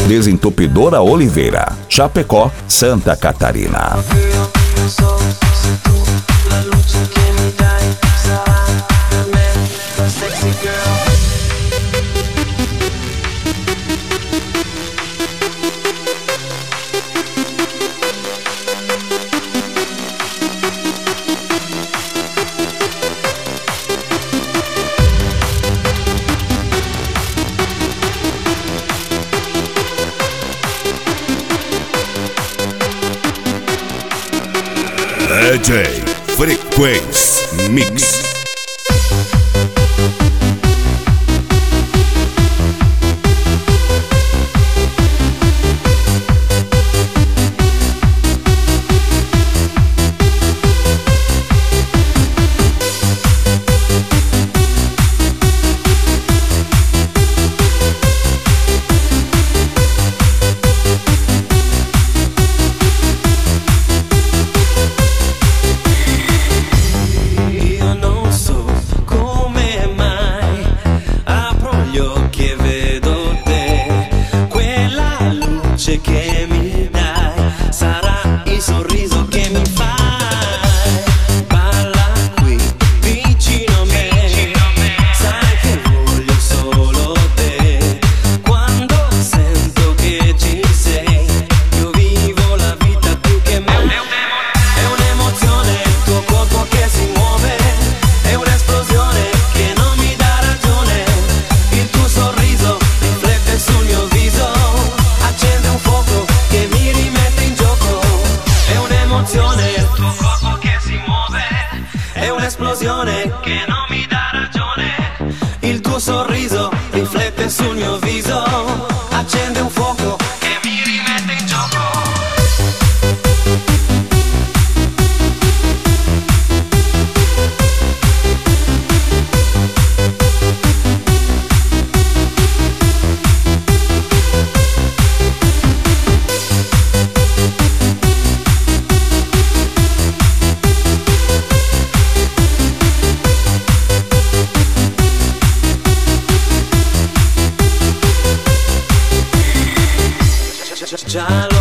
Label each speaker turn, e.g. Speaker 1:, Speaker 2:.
Speaker 1: Desentupidora Oliveira, Chapecó, Santa Catarina.
Speaker 2: DJ Frequência Mix.
Speaker 3: Che mi dai sarà il sorriso che mi fai. Balla qui vicino a me, sai che voglio solo te. Quando sento che ci sei, io vivo la vita più che me. È un'emozione il tuo corpo che si muove, è un'esplosione che non mi dà ragione. Il tuo sorriso riflette sul mio viso, accende un fuoco che mi rimette in gioco. È un'emozione il tuo corpo che si muove, è un'esplosione che non mi dà ragione. Il tuo sorriso riflette sul mio viso, accende un fuoco che mi rimette in gioco. Già